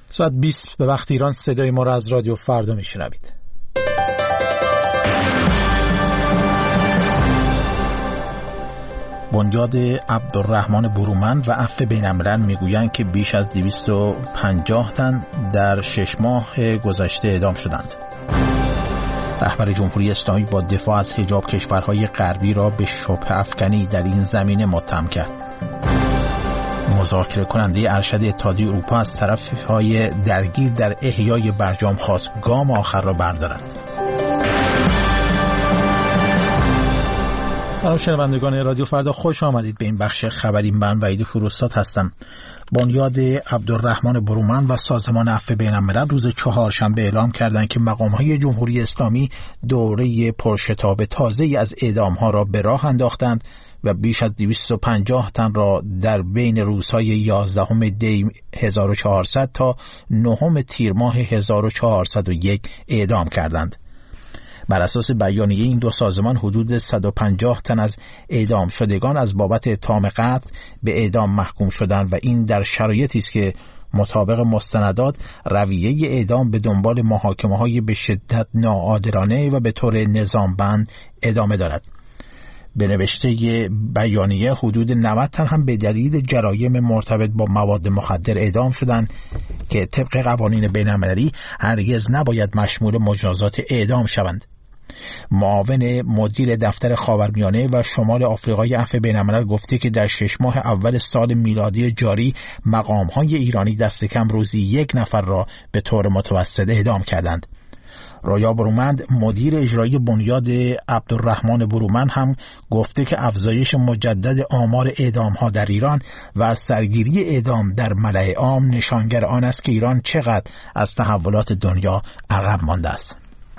ساعت 20 به وقت ایران. صدای ما را از رادیو فردا میشنوید. بنیاد عبدالرحمن برومند و عفو بین‌الملل میگویند که بیش از 250 تن در 6 ماه گذشته اعدام شدند. رهبر جمهوری اسلامی با دفاع از حجاب کشورهای غربی را به شبهه افکنی در این زمینه متهم کرد. مذاکره کننده ارشد اتحادیه اروپا از طرفهای درگیر در احیای برجام خواست گام آخر را بردارند. سلام شنوندگان رادیو فردا، خوش آمدید به این بخش خبری. من وحید فروستاد هستم. بنیاد عبدالرحمن برومند و سازمان عفو بین‌الملل روز چهارشنبه اعلام کردند که مقام‌های جمهوری اسلامی دوره پرشتاب تازه‌ای از اعدام‌ها را به راه انداختند و بیش از 250 تن را در بین روزهای 11 دی 1400 تا 9 تیر ماه 1401 اعدام کردند. بر اساس بیانیه این دو سازمان حدود 150 تن از اعدام شدگان از بابت اتهام قتل به اعدام محکوم شدند و این در شرایطی است که مطابق مستندات رویه اعدام به دنبال محاکمه‌های به شدت ناعادلانه و به طور نظامبند ادامه دارد. به نوشته بیانیه حدود 90 تن هم به دلیل جرایم مرتبط با مواد مخدر اعدام شدند که طبق قوانین بین‌المللی هرگز نباید مشمول مجازات اعدام شوند. معاون مدیر دفتر خاورمیانه و شمال آفریقای عفو بین‌الملل گفته که در 6 ماه اول سال میلادی جاری مقام‌های ایرانی دست کم روزی 1 نفر را به طور متوسط اعدام کردند. رویا برومند مدیر اجرایی بنیاد عبدالرحمن برومند هم گفته که افزایش مجدد آمار اعدام‌ها در ایران و از سرگیری اعدام در ملأ عام نشانگر آن است که ایران چقدر از تحولات دنیا عقب مانده است.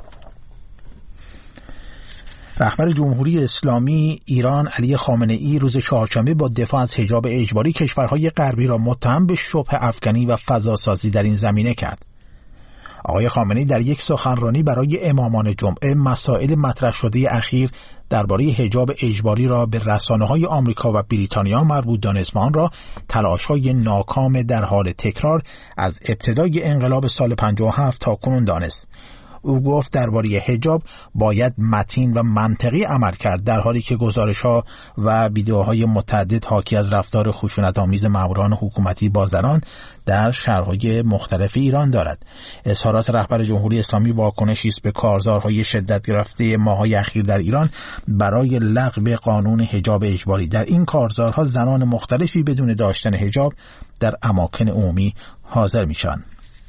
رهبر جمهوری اسلامی ایران علی خامنه‌ای روز چهارشنبه با دفاع از حجاب اجباری کشورهای غربی را متهم به شبهه افکنی و فضاسازی در این زمینه کرد. آقای خامنه‌ای در یک سخنرانی برای امامان جمعه مسائل مطرح شده اخیر درباره حجاب اجباری را به رسانه‌های آمریکا و بریتانیا مربوط دانست و آن را تلاش‌های ناکام در حال تکرار از ابتدای انقلاب سال 57 تا کنون دانست. او گفت درباره حجاب باید متین و منطقی عمل کرد، در حالی که گزارش‌ها و ویدیوهای متعدد حاکی از رفتار خشونت‌آمیز ماموران حکومتی با زنان در شهرهای مختلف ایران دارد. اظهارات رهبر جمهوری اسلامی واکنشی است به کارزارهای شدت گرفته ماه‌های اخیر در ایران برای لغو قانون حجاب اجباری. در این کارزارها زنان مختلفی بدون داشتن حجاب در اماکن عمومی حاضر می‌شوند.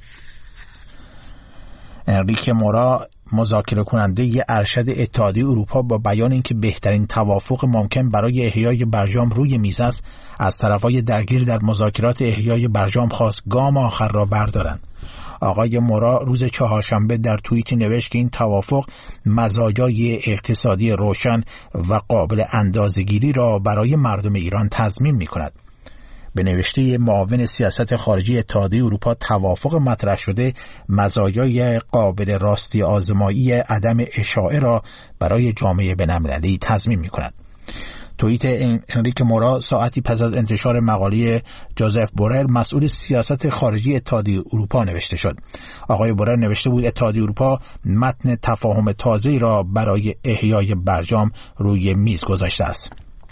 انریک مورا مذاکره کننده ارشد اتحادیه اروپا با بیان اینکه بهترین توافق ممکن برای احیای برجام روی میز است، از طرفهای درگیر در مذاکرات احیای برجام خواست گام آخر را بردارند. آقای مورا روز چهارشنبه در توییتی نوشت که این توافق مزایای اقتصادی روشن و قابل اندازه‌گیری را برای مردم ایران تضمین می‌کند. به نوشته معاون سیاست خارجی اتحادیه اروپا، توافق مطرح شده مزایای قابل راستی آزمایی عدم اشاعه را برای جامعه بین‌المللی تضمین می‌کند. توییت انریک مورا ساعتی پس از انتشار مقاله جوزف بورل مسئول سیاست خارجی اتحادیه اروپا نوشته شد. آقای بورل نوشته بود اتحادیه اروپا متن تفاهم تازه‌ای را برای احیای برجام روی میز گذاشته است.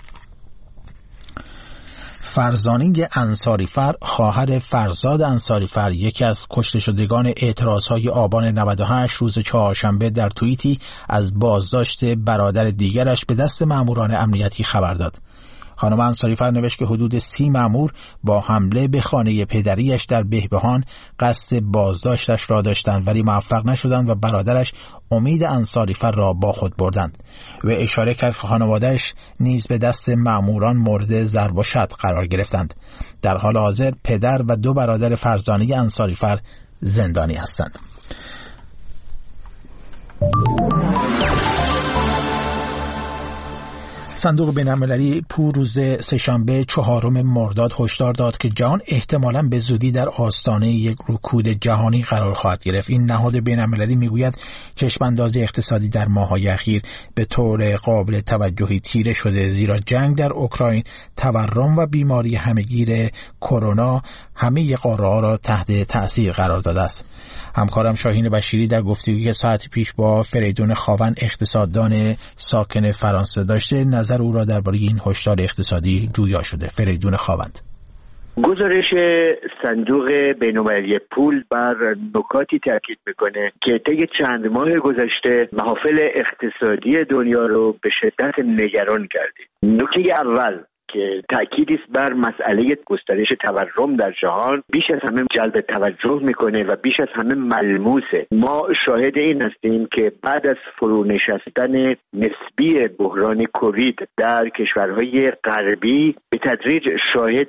فرزانه انصاریفر، خواهر فرزاد انصاریفر، یکی از کشته شدگان اعتراضهای آبان 98 روز چهارشنبه در توییتی از بازداشت برادر دیگرش به دست ماموران امنیتی خبر داد. خانم انصاریفر نوشت که حدود 30 مامور با حمله به خانه پدریش در بهبهان قصد بازداشتش را داشتند ولی موفق نشدند و برادرش امید انصاریفر را با خود بردند و اشاره کرد که خانواده‌اش نیز به دست ماموران مورد ضرب و شتم قرار گرفتند. در حال حاضر پدر و 2 برادر فرزانه انصاریفر زندانی هستند. صندوق بین‌المللی پول روز سه‌شنبه 4 مرداد هشدار داد که جهان احتمالاً به زودی در آستانه یک رکود جهانی قرار خواهد گرفت. این نهاد بین‌المللی میگوید چشم‌اندازی اقتصادی در ماه‌های اخیر به طور قابل توجهی تیره شده، زیرا جنگ در اوکراین، تورم و بیماری همهگیر کرونا همه قاره‌ها را تحت تأثیر قرار داده است. همکارم شاهین بشیری در گفتگویی که ساعتی پیش با فریدون خاون اقتصاددان ساکن فرانسه داشته، نظر او را درباره این هشدار اقتصادی جویا شده. فریدون خاون: گزارش صندوق بین‌المللی پول بر نکاتی تاکید میکنه که طی چند ماه گذشته محافل اقتصادی دنیا رو به شدت نگران کرده. نکته اول که تأکیدی است بر مسئله گسترش تورم در جهان، بیش از همه جلب توجه میکنه و بیش از همه ملموسه. ما شاهد این هستیم که بعد از فرونشستن نسبی بحران کووید در کشورهای غربی به تدریج شاهد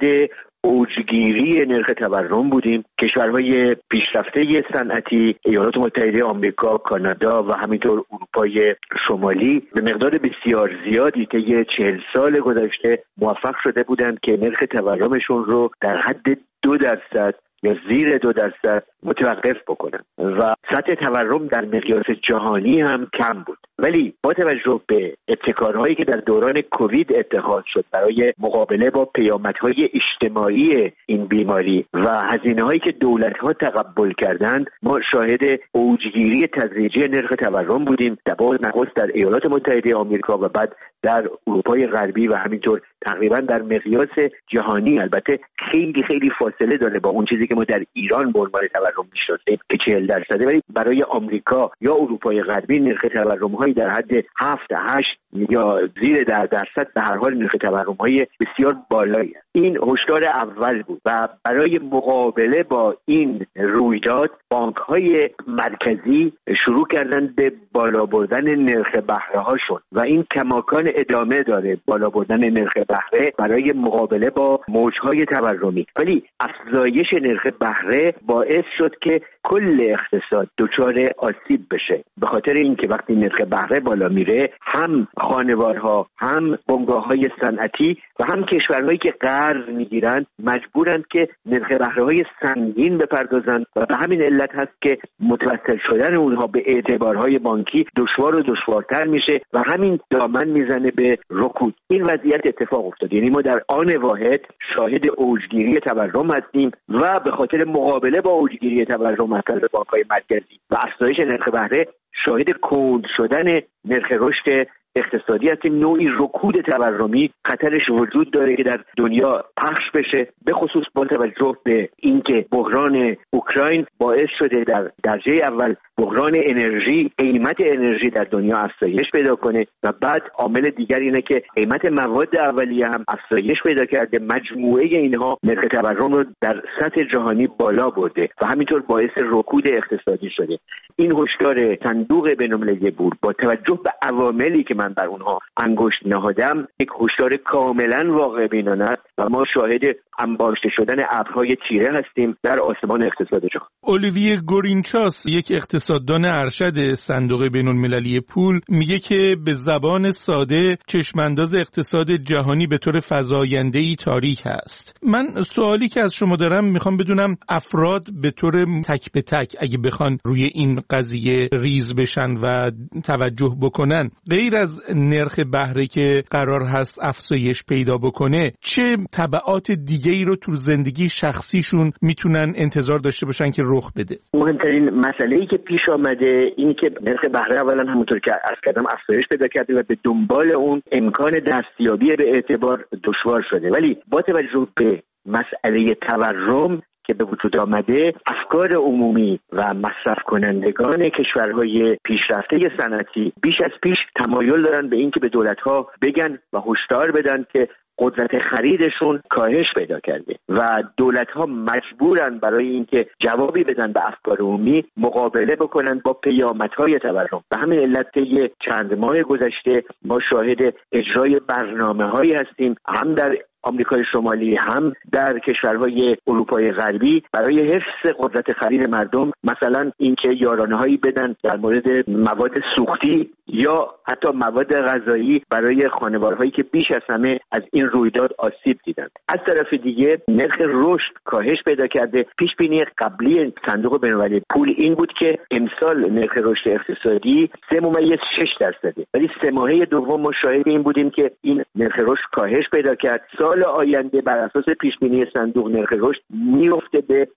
اوجگیری نرخ تورم بودیم. کشورهای پیشرفته صنعتی، ایالات متحده آمریکا، کانادا و همینطور اروپای شمالی به مقدار بسیار زیادی طی 40 سال گذشته موفق شده بودند که نرخ تورمشون رو در حد 2% یا زیر 2% متوقف بکنن و سطح تورم در مقیاس جهانی هم کم بود. ولی با توجه به ابتکارهایی که در دوران کووید اتخاذ شد برای مقابله با پیامدهای اجتماعی این بیماری و هزینه‌هایی که دولت‌ها تقبل کردند، ما شاهد اوجگیری تدریجی نرخ تورم بودیم. نخست در ایالات متحده آمریکا و بعد در اروپای غربی و همینطور تقریبا در مقیاس جهانی. البته خیلی خیلی فاصله داره با اون چیزی که ما در ایران به عنوان تورم می‌شناسیم که 40%، ولی برای آمریکا یا اروپای غربی نرخ تورم‌های در حد 7-8 یا زیر 10% به هر حال نرخ تورم‌های بسیار بالایی است. این هشدار اول بود و برای مقابله با این رویداد بانک‌های مرکزی شروع کردن به بالا بردن نرخ بهره‌هاشون و این کماکان ادامه داره، بالا بردن نرخ بهره برای مقابله با موج‌های تورمی. ولی افزایش نرخ بهره باعث شد که کل اقتصاد دچار آسیب بشه، به خاطر اینکه وقتی نرخ بهره بالا میره، هم خانوارها، هم بنگاه‌های صنعتی و هم کشورهایی که قرض میگیرن مجبورند که نرخ بهره‌های سنگین بپردازند و به همین علت هست که متوسل شدن اونها به اعتبارهای بانکی دشوار و دشوارتر میشه و همین دامن میزنه به رکود. این وضعیت اتفاق افتاد، یعنی ما در آن واحد شاهد اوجگیری تورم هستیم و به خاطر مقابله با اوجگیری تورم از طرف بانک‌های مرکزی و افزایش نرخ بهره شاهد کند شدن نرخ رشد اقتصادی هستیم. نوعی رکود تورمی خطرش وجود داره که در دنیا پخش بشه، به خصوص با توجه به اینکه بحران اوکراین باعث شده در درجه اول بحران انرژی، قیمت انرژی در دنیا افزایش پیدا کنه و بعد عامل دیگر اینه که قیمت مواد اولیه هم افزایش پیدا کرده. مجموعه اینها نرخ تورم رو در سطح جهانی بالا برده و همینطور باعث رکود اقتصادی شده. این هشدار صندوق بین‌المللی پول با توجه به عواملی که من بر اونها انگشت نهادم یک هشدار کاملا واقع بینانه است و ما شاهد انباشته شدن ابرهای تیره هستیم در آسمان اقتصاد جهان. اولیویه گورینچاس، یک اقتصاددان ارشد صندوق بین‌المللی پول، میگه که به زبان ساده چشمانداز اقتصاد جهانی به طور فزاینده‌ای تاریک است. من سوالی که از شما دارم، میخوام بدونم افراد به طور تک به تک اگه بخوان روی این قضیه ریز بشن و توجه بکنن، غیر از نرخ بهره که قرار هست افزایش پیدا بکنه، چه تبعات دیگه‌ای رو تو زندگی شخصیشون میتونن انتظار داشته باشن که رخ بده؟ مهمترین مسئله‌ای که پیش آمده اینه که نرخ بهره اولا همونطور که عرض کردم افزایش پیدا کرده و به دنبال اون امکان دستیابی به اعتبار دشوار شده. ولی با توجه به مسئله تورم که به وجود آمده، افکار عمومی و مصرف کنندگان کشورهای پیشرفته صنعتی بیش از پیش تمایل دارن به اینکه به دولت‌ها بگن و هشدار بدن که قدرت خریدشون کاهش پیدا کرده و دولت‌ها مجبورن برای اینکه جوابی بدن به افکار عمومی مقابله بکنن با پیامدهای تورم. به همین علت طی چند ماه گذشته ما شاهد اجرای برنامه‌هایی هستیم، هم در آمریکای شمالی هم در کشورهای اروپای غربی برای حفظ قدرت خرید مردم، مثلا اینکه یارانه‌هایی بدن در مورد مواد سوختی یا حتی مواد غذایی برای خانوارهایی که بیش از همه از این رویداد آسیب دیدند. از طرف دیگه نرخ رشد کاهش پیدا کرده. پیش بینی قبلی صندوق بین‌المللی پول این بود که امسال نرخ رشد اقتصادی 3.6%، ولی سه ماهه دوم ما شاهد این بودیم که این نرخ رشد کاهش پیدا کرد. سال آینده بر اساس پیش بینی صندوق نرخ رشد میفته به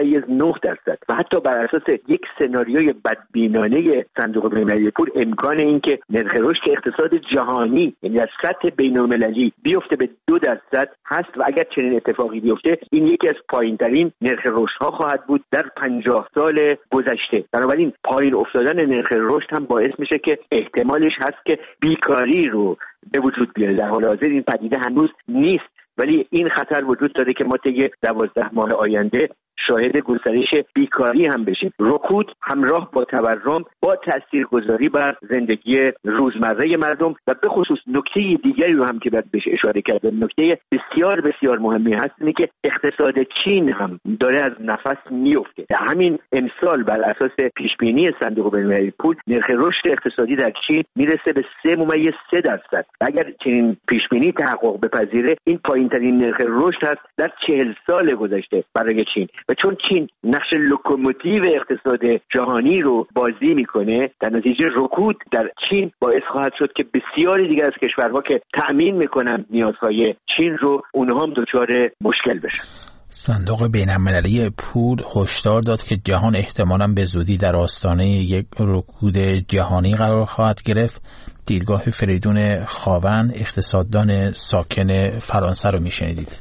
2.9% و حتی بر اساس یک سناریوی بدبینانه صندوق بین‌المللی پول امکان این که نرخ رشد اقتصاد جهانی یعنی در سطح بین‌المللی بیفته به 2% هست و اگر چنین اتفاقی بیفته این یکی از پایین‌ترین نرخ رشدها خواهد بود در 50 سال گذشته. بنابراین پایین افتادن نرخ رشد هم باعث میشه که احتمالش هست که بیکاری رو به وجود بیاره. در حال حاضر این پدیده هنوز نیست، ولی این خطر وجود داره که ما طی 12 ماه آینده شاهد گسترش بیکاری هم بشیم. رکود همراه با تورم با تاثیرگذاری بر زندگی روزمره مردم و به خصوص نکته دیگری رو هم که باید بهش اشاره کرده، نکته بسیار بسیار مهمی هست اینه که اقتصاد چین هم داره از نفس میفته. در همین امسال بر اساس پیش بینی صندوق بین‌المللی پول نرخ رشد اقتصادی در چین میرسه به 3.3%. اگر چنین پیش بینی تحقق بپذیره این پایین‌ترین نرخ رشد هست در 40 سال گذشته برای چین. و چون چین نقش لوکوموتیو اقتصاد جهانی رو بازی میکنه، در نتیجه رکود در چین باعث خواهد شد که بسیاری دیگر از کشورها که تأمین میکنن نیازهای چین رو اونها هم دچار مشکل بشن. صندوق بین‌المللی پول هشدار داد که جهان احتمالاً به زودی در آستانه یک رکود جهانی قرار خواهد گرفت. دیدگاه فریدون خاون، اقتصاددان ساکن فرانسه رو میشنیدید.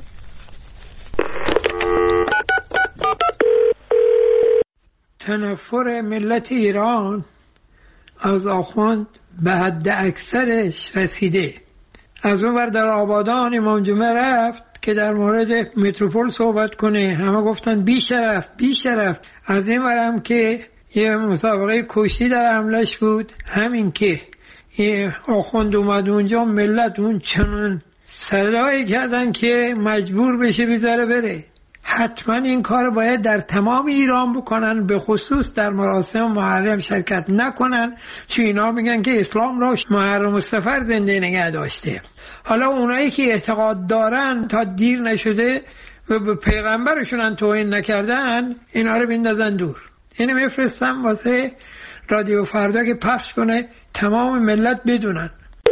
تنفر ملت ایران از آخوند به حد اکثرش رسیده. از اون ور در آبادان امام جمعه رفت که در مورد متروپول صحبت کنه، همه گفتن بی شرف. از این ورم که یه مسابقه کشتی در حملش بود، همین که یه آخوند اومد اونجا ملت اون چنان صدایی کردن که مجبور بشه بیزاره بره. حتما این کار باید در تمام ایران بکنن، به خصوص در مراسم محرم شرکت نکنن، چون اینا میگن که اسلام را محرم و سفر زنده نگه داشته. حالا اونایی که اعتقاد دارن تا دیر نشده و به پیغمبرشون توهین نکردن اینا رو بندازن دور. اینو میفرستم واسه رادیو فردا که پخش کنه تمام ملت بدونن.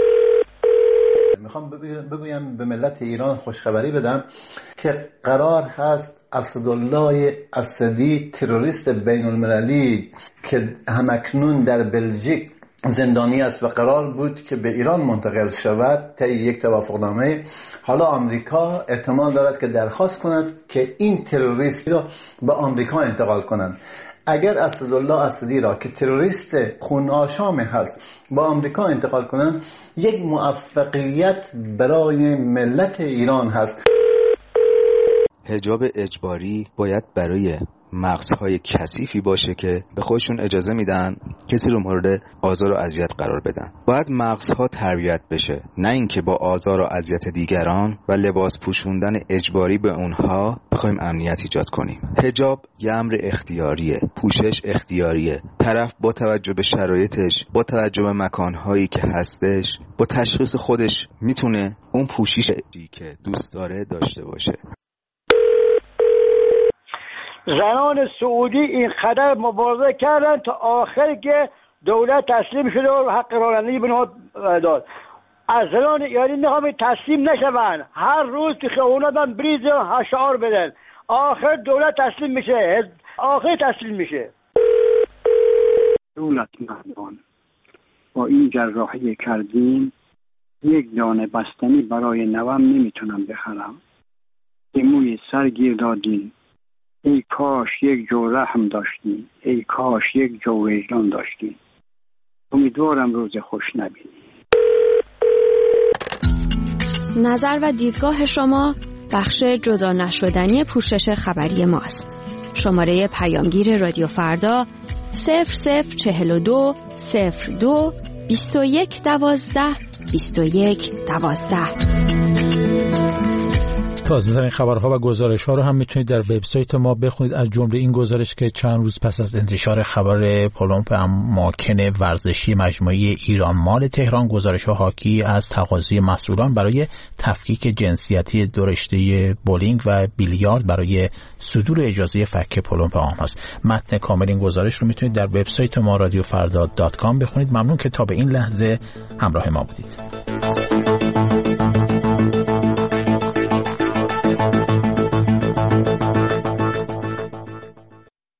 میخوام بگویم به ملت ایران خوشخبری بدم که قرار هست اسدالله اسدی تروریست بین المللی که همکنون در بلژیک زندانی است و قرار بود که به ایران منتقل شود طی یک توافقنامه، حالا آمریکا احتمال دارد که درخواست کند که این تروریست را به آمریکا انتقال کنند. اگر اسدالله اسدی را که تروریست خون آشام هست با آمریکا انتقال کنند، یک موفقیت برای ملت ایران هست. حجاب اجباری باید برای مغزهای کثیفی باشه که به خودشون اجازه میدن کسی رو مورد آزار و اذیت قرار بدن. باید مغزها تربیت بشه، نه اینکه با آزار و اذیت دیگران و لباس پوشوندن اجباری به اونها بخوایم امنیت ایجاد کنیم. حجاب یه امر اختیاریه، پوشش اختیاریه. طرف با توجه به شرایطش، با توجه به مکانهایی که هستش، با تشخیص خودش میتونه اون پوششی که دوست داره داشته باشه. زنان سعودی این قدر مبارزه کردن تا آخر که دولت تسلیم شده و حق رانندگی به اونها داد. از زنان ایرانی میخوام تسلیم نشون، هر روز تو خیابونا دارن بریز و شعار بدن، آخر دولت تسلیم میشه، آخر تسلیم میشه. دولت مردان با این جراحی کردیم، یک دانه بستنی برای نوام نمیتونم بخرم. موی سر گیر دادیم، ای کاش یک جو رحم داشتیم، ای کاش یک جو وجدان داشتیم. امیدوارم روز خوش نبینیم. نظر و دیدگاه شما بخش جدا نشدنی پوشش خبری ماست. شماره پیامگیر رادیو فردا 0042 02 21 12 21 12. تازه‌ترین خبرها و گزارش‌ها رو هم میتونید در وبسایت ما بخونید، از جمله این گزارش که چند روز پس از انتشار خبر پلمپ اماکن ورزشی مجموعه ایران مال تهران، گزارش‌ها حاکی از تقاضای مسئولان برای تفکیک جنسیتی دو رشته بولینگ و بیلیارد برای صدور اجازه فک پلمپ آنهاست. متن کامل این گزارش رو میتونید در وبسایت ما رادیوفردا.com بخونید. ممنون که تا به این لحظه همراه ما بودید.